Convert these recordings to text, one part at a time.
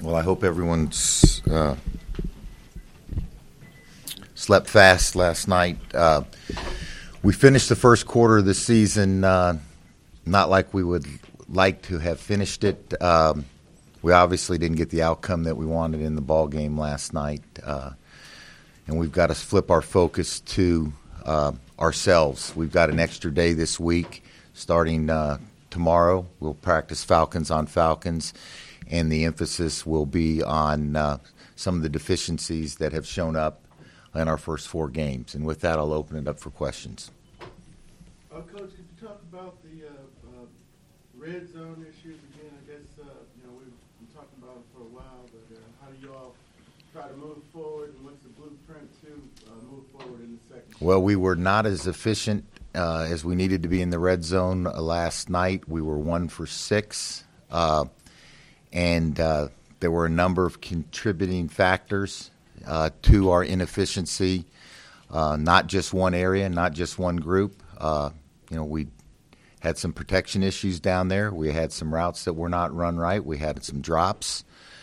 Well, I hope everyone's slept fast last night. We finished the first quarter of the season not like we would like to have finished it. We obviously didn't get the outcome that we wanted in the ball game last night, and we've got to flip our focus to ourselves. We've got an extra day this week starting tomorrow. We'll practice Falcons on Falcons, and the emphasis will be on some of the deficiencies that have shown up in our first 4 games. And with that, I'll open it up for questions. Coach, could you talk about the red zone issues again? I guess we've been talking about it for a while, but how do you all try to move forward, and what's the blueprint to move forward in the second? Well, we were not as efficient as we needed to be in the red zone last night. We were 1 for 6. And there were a number of contributing factors to our inefficiency, not just one area, not just one group. We had some protection issues down there. We had some routes that were not run right. We had some drops.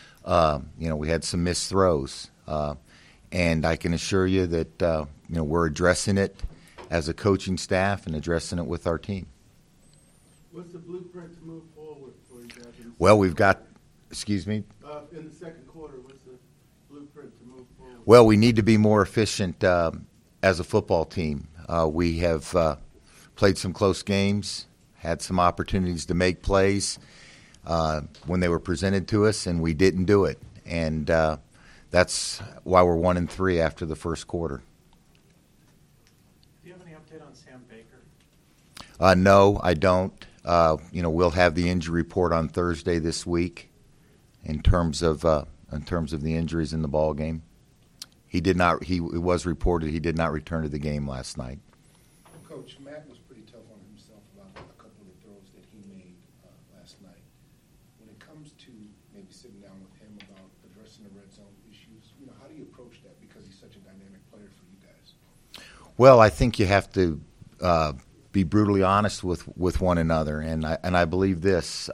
We had some missed throws. And I can assure you that, we're addressing it as a coaching staff and addressing it with our team. What's the blueprint to move forward for you guys? Well, we've got – excuse me? In the second quarter, what's the blueprint to move forward? Well, we need to be more efficient as a football team. We have played some close games, had some opportunities to make plays when they were presented to us, and we didn't do it. And that's why we're 1 and 3 after the first quarter. Do you have any update on Sam Baker? No, I don't. We'll have the injury report on Thursday this week. In terms of the injuries in the ball game, it was reported he did not return to the game last night. Coach, Matt was pretty tough on himself about a couple of the throws that he made last night. When it comes to maybe sitting down with him about addressing the red zone issues, how do you approach that, because he's such a dynamic player for you guys? Well, I think you have to be brutally honest with one another, and I believe this: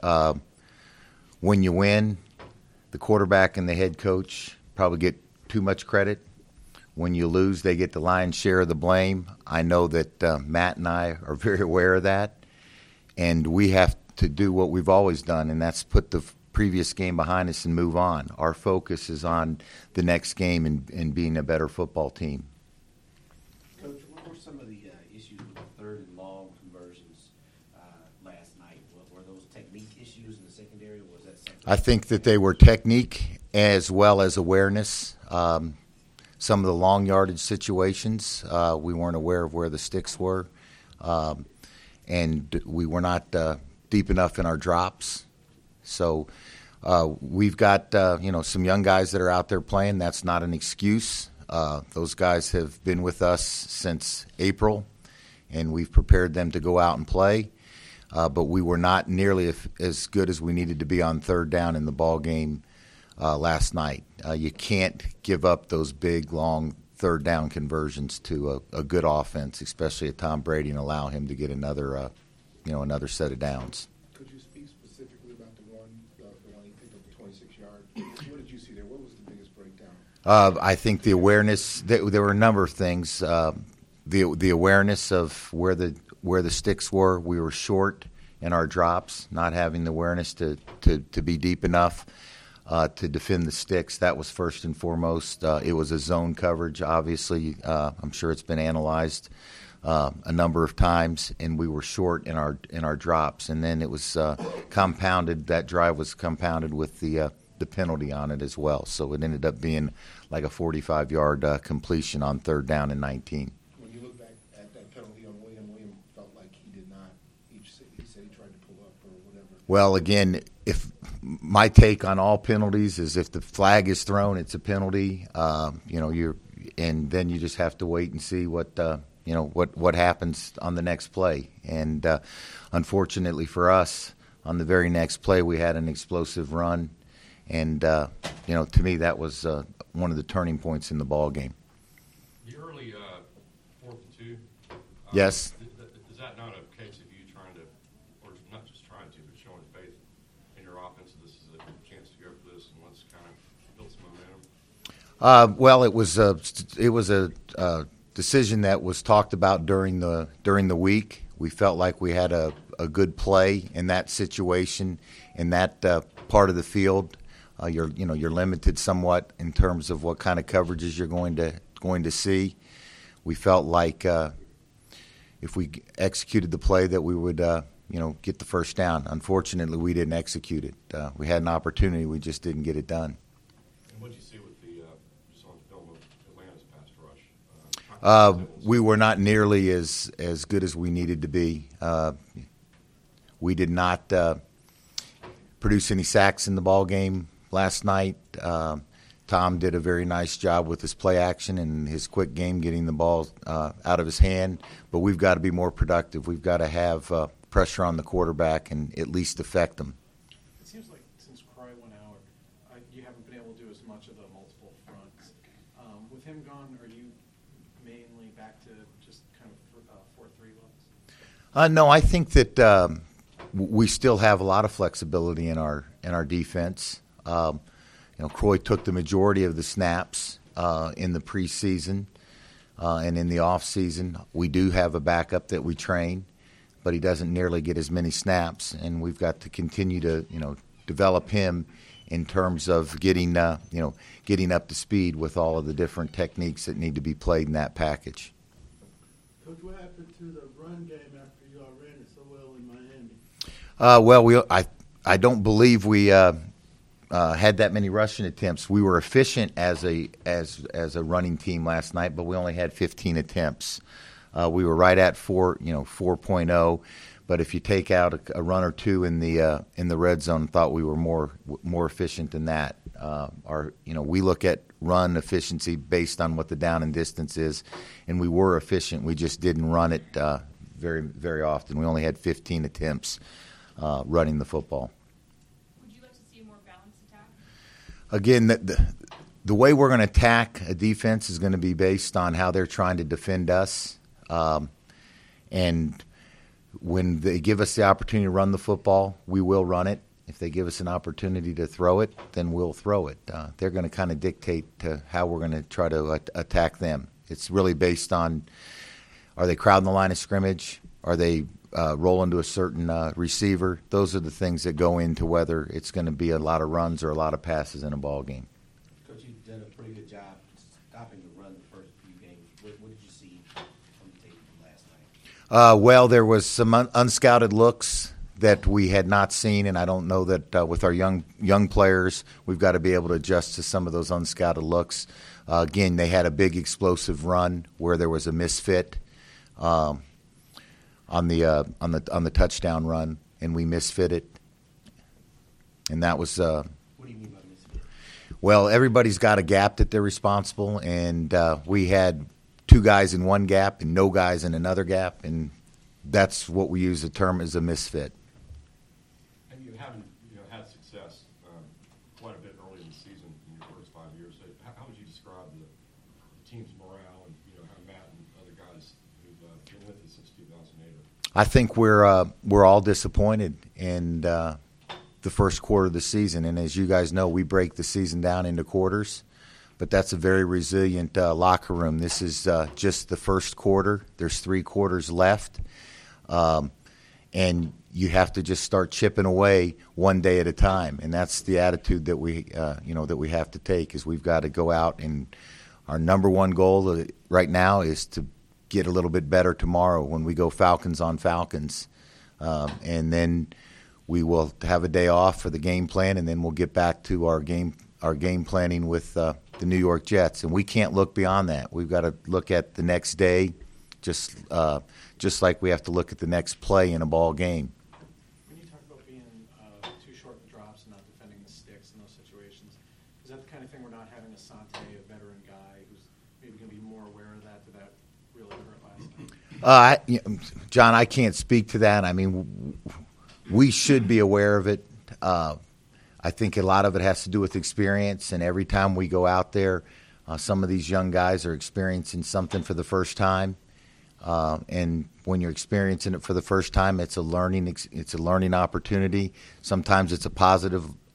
when you win, the quarterback and the head coach probably get too much credit. When you lose, they get the lion's share of the blame. I know that Matt and I are very aware of that, and we have to do what we've always done, and that's put the previous game behind us and move on. Our focus is on the next game and being a better football team. Coach, what were some of the issues with the 3rd and long conversions last night? Were those technique issues in the secondary, or was that something? I think that they were technique as well as awareness. Some of the long yardage situations, we weren't aware of where the sticks were, and we were not deep enough in our drops. So we've got some young guys that are out there playing. That's not an excuse. Those guys have been with us since April, and we've prepared them to go out and play. But we were not nearly as good as we needed to be on 3rd down in the ball game last night. You can't give up those big, long 3rd down conversions to a good offense, especially at Tom Brady, and allow him to get another set of downs. Could you speak specifically about the one he picked up the 26-yard? What did you see there? What was the biggest breakdown? I think the awareness. There were a number of things. The awareness of where the sticks were. We were short in our drops, not having the awareness to be deep enough to defend the sticks. That was first and foremost. It was a zone coverage, obviously. I'm sure it's been analyzed a number of times, and we were short in our drops. And then it was compounded. That drive was compounded with the penalty on it as well. So it ended up being like a 45-yard completion on 3rd down and 19. When you look back at that penalty on William felt like he did not. He said he tried to pull up or whatever. Well, again, if my take on all penalties is if the flag is thrown, it's a penalty. And then you just have to wait and see what happens on the next play. And unfortunately for us, on the very next play, we had an explosive run, and to me that was one of the turning points in the ball game. The early 4th and 2. Yes. Is that not a case of you trying to, or not just trying to, but showing faith in your offense? This is a chance to go for this, and let's kind Well, it was a decision that was talked about during the week. We felt like we had a good play in that situation, in that part of the field. You're limited somewhat in terms of what kind of coverages you're going to see. We felt like if we executed the play that we would get the first down. Unfortunately, we didn't execute it. We had an opportunity, we just didn't get it done. And what did you see with just on film of Atlanta's pass rush? We were not nearly as good as we needed to be. We did not produce any sacks in the ball game last night. Tom did a very nice job with his play action and his quick game, getting the ball out of his hand. But we've got to be more productive. We've got to have pressure on the quarterback and at least affect them. It seems like since Cry went out, you haven't been able to do as much of the multiple fronts. With him gone, are you mainly back to just kind of 4-3 looks? No, I think that we still have a lot of flexibility in our defense. Croy took the majority of the snaps in the preseason and in the off season. We do have a backup that we train, but he doesn't nearly get as many snaps, and we've got to continue to develop him in terms of getting up to speed with all of the different techniques that need to be played in that package. Coach, what happened to the run game after you all ran it so well in Miami? Well, I don't believe we had that many rushing attempts. We were efficient as a running team last night, but we only had 15 attempts. We were right at 4.0, but if you take out a run or two in the red zone, thought we were more efficient than that. We look at run efficiency based on what the down and distance is, and we were efficient. We just didn't run it very, very often. We only had 15 attempts running the football. Would you like to see a more balanced attack? Again, the way we're going to attack a defense is going to be based on how they're trying to defend us. And when they give us the opportunity to run the football, we will run it. If they give us an opportunity to throw it, then we'll throw it. They're going to kind of dictate to how we're going to try to attack them. It's really based on, are they crowding the line of scrimmage? Are they rolling to a certain receiver? Those are the things that go into whether it's going to be a lot of runs or a lot of passes in a ball game. Coach, you've done a pretty good job stopping the run the first few games. What did you see on the tape from last night? Well, there was some unscouted looks that we had not seen, and I don't know that with our young players, we've got to be able to adjust to some of those unscouted looks. Again, they had a big explosive run where there was a misfit on the touchdown run, and we misfitted, and that was. What do you mean by misfit? Well, everybody's got a gap that they're responsible, and we had two guys in one gap and no guys in another gap, and that's what we use the term as a misfit. And you haven't had success quite a bit early in the season in your first 5 years. So how would you describe the team's morale and how Matt and other guys who've been with you since 2008? I think we're all disappointed in the first quarter of the season, and as you guys know, we break the season down into quarters. But that's a very resilient locker room. This is just the first quarter. There's 3 quarters left, and you have to just start chipping away one day at a time. And that's the attitude that we have to take. Is we've got to go out, and our number one goal right now is to get a little bit better tomorrow when we go Falcons on Falcons, and then we will have a day off for the game plan, and then we'll get back to our game planning with the New York Jets, and we can't look beyond that. We've got to look at the next day, just like we have to look at the next play in a ball game. When you talk about being too short in drops and not defending the sticks in those situations, is that the kind of thing we're not having Asante, a veteran guy, who's maybe going to be more aware of that? Did that really hurt last night? John, I can't speak to that. I mean, we should be aware of it. I think a lot of it has to do with experience, and every time we go out there, some of these young guys are experiencing something for the first time. And when you're experiencing it for the first time, it's a learning opportunity. Sometimes it's a positive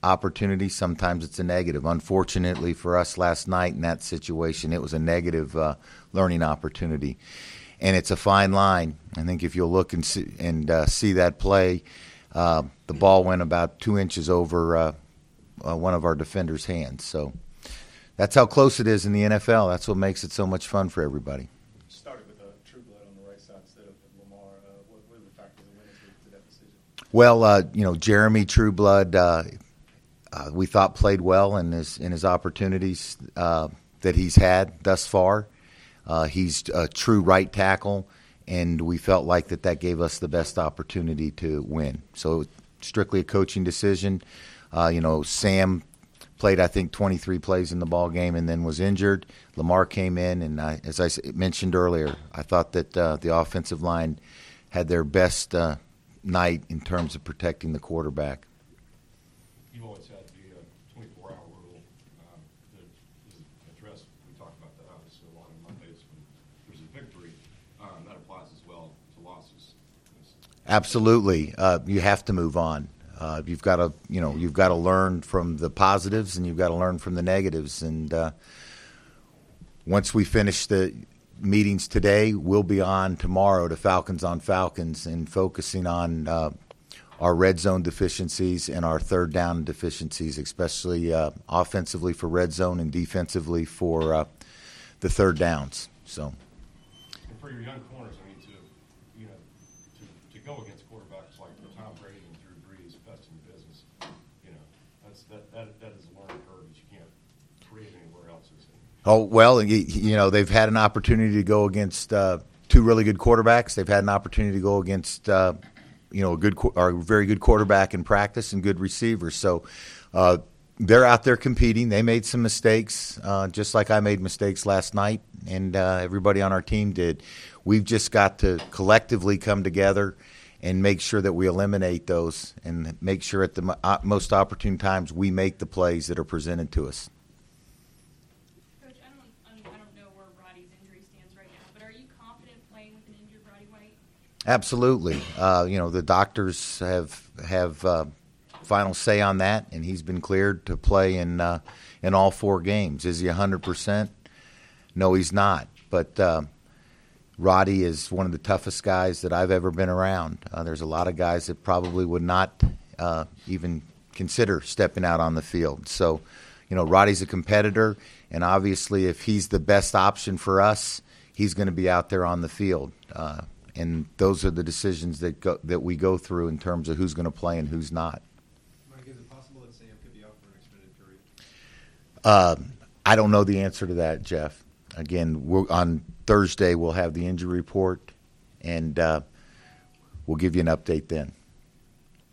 opportunity, sometimes it's a negative. Unfortunately for us last night in that situation, it was a negative learning opportunity. And it's a fine line. I think if you'll look and see that play, the ball went about 2 inches over one of our defenders' hands. So that's how close it is in the NFL. That's what makes it so much fun for everybody. Started with Trueblood on the right side instead of Lamar. What are the factors that went into that decision? Well, Jeremy Trueblood, we thought played well in his opportunities that he's had thus far. He's a true right tackle, and we felt like that gave us the best opportunity to win. So strictly a coaching decision. Sam played, I think, 23 plays in the ball game and then was injured. Lamar came in, and as I mentioned earlier, I thought that the offensive line had their best night in terms of protecting the quarterback. You always had the 24-hour rule that is addressed. We talked about that obviously a lot on Mondays when there's a victory. That applies as well to losses. Absolutely, you have to move on. You've got to learn from the positives and you've got to learn from the negatives. And once we finish the meetings today, we'll be on tomorrow to Falcons on Falcons and focusing on our red zone deficiencies and our third down deficiencies, especially offensively for red zone and defensively for the third downs. So, and for your young corners, I mean, to go against quarterbacks like Tom Brady and Drew Brees, best in the business, that is a learning curve that you can't create anywhere else. Oh, well, they've had an opportunity to go against two really good quarterbacks. They've had an opportunity to go against a very good quarterback in practice and good receivers. So they're out there competing. They made some mistakes, just like I made mistakes last night, and everybody on our team did. We've just got to collectively come together and make sure that we eliminate those and make sure at the most opportune times we make the plays that are presented to us. Coach, I don't know where Roddy's injury stands right now, but are you confident playing with an injured Roddy White? Absolutely. The doctors have final say on that, and he's been cleared to play in all 4 games. Is he 100%? No, he's not. But Roddy is one of the toughest guys that I've ever been around. There's a lot of guys that probably would not even consider stepping out on the field. So, Roddy's a competitor, and obviously if he's the best option for us, he's going to be out there on the field. And those are the decisions that we go through in terms of who's going to play and who's not. Mike, is it possible that Sam could be out for an extended period? I don't know the answer to that, Jeff. Again, on Thursday we'll have the injury report, and we'll give you an update then.